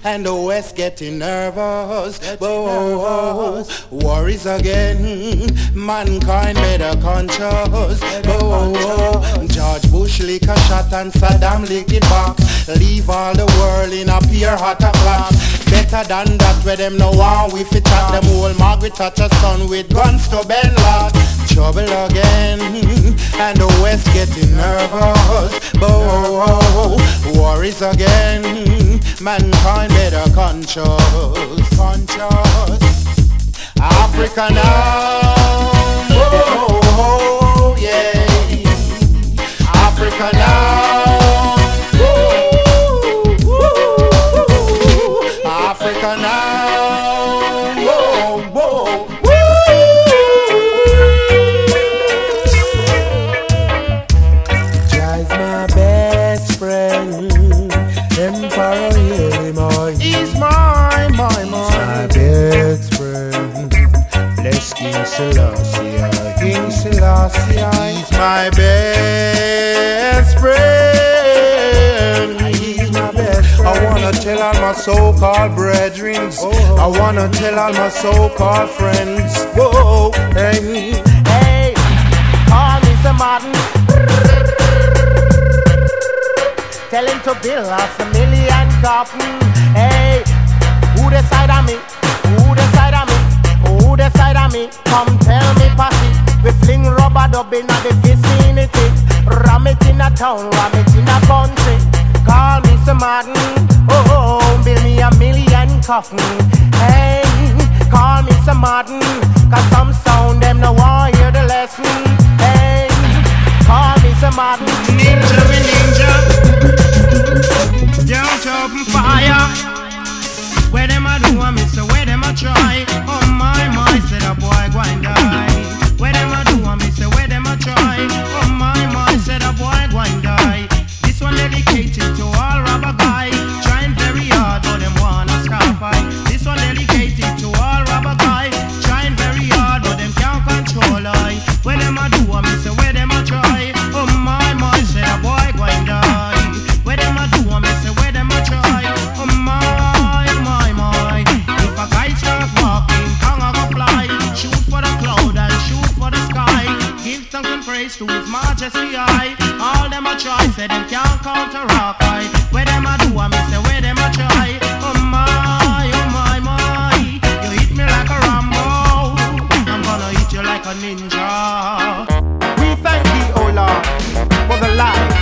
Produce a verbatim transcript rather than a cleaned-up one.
and the West getting nervous. Getting Whoa, nervous. Worries again, mankind better conscious. Whoa, George Bush lick a shot and Saddam lick it back. Leave all the world in a pure hot o'clock. Better than that where them no one we fit chat. Them old Margaret Thatcher son with guns to bend lock. Trouble again, and the West getting nervous. Whoa, worries again, mankind better conscious, conscious. Africa now, whoa, yeah. Africa now, woo, woo. Africa now, whoa, whoa. Jai's my best friend, Emperor Illinois. He's my, my, my, my best friend. Bless King Selassie, King Selassie. He's my best friend. He's my best friend. I wanna tell all my so-called brethren. Oh. I wanna tell all my so-called friends. Whoa, hey, hey, call me some Martin. Tell him to build us a million coffin. Hey, who decide on me? Who decide on me? Who decide on me? Come tell me, posse. We fling rubber dub in the vicinity. Ram it in a town, ram it in a country. Call me some Martin. Oh, oh, build me a million coffin. Hey, call me some Martin. Cause some sound them no want hear the lesson. Hey, call me some Martin. Ninja, we ninja. Don't open fire. Where them a do a miss, where them a try. Oh my, my, said a boy go and die. Where them a do a miss, where them a try. Oh my, my, said a boy go and die. This one dedicated to all rubber guys. Trying very hard, but them wanna scar fight. This one dedicated to all rubber guys. Trying very hard, but them can't control I. Where them a do a miss, where them a try. Oh my, my, said a boy go and die. Where them a do a miss, where them a try. Oh my, my, my. If a guy start walking, tongue a go fly. Shoot for the cloud and shoot for the sky. Give thanks and praise to His Majesty I. All them a try, say them can't counteract I. Where them a do a miss, where them a try. Oh my, oh my, my. You hit me like a Rambo, I'm gonna hit you like a ninja. We thank Thee, O Lord, for the life